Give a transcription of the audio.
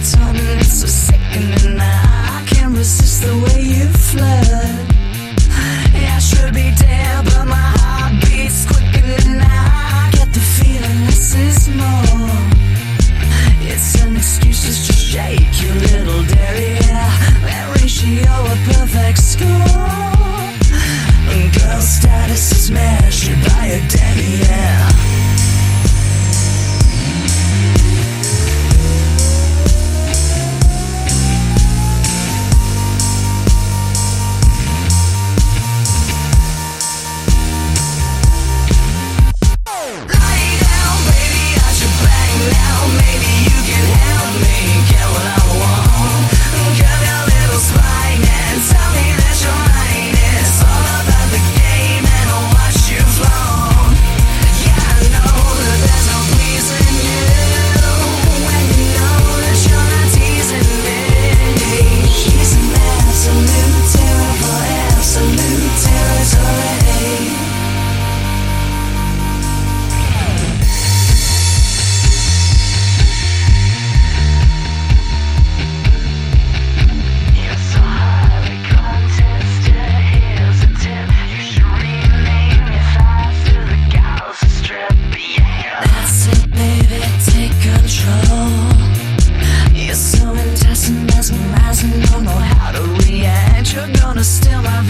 time and it's so sickening. I can't resist the way you flirt. I should be dead, but my heart beats quickening. I get the feeling this is more. It's an excuse, just to shake your little derriere. That ratio a perfect score. And girl status is measured by a derriere. You're so intense and mesmerizing, don't know how to react. You're gonna steal my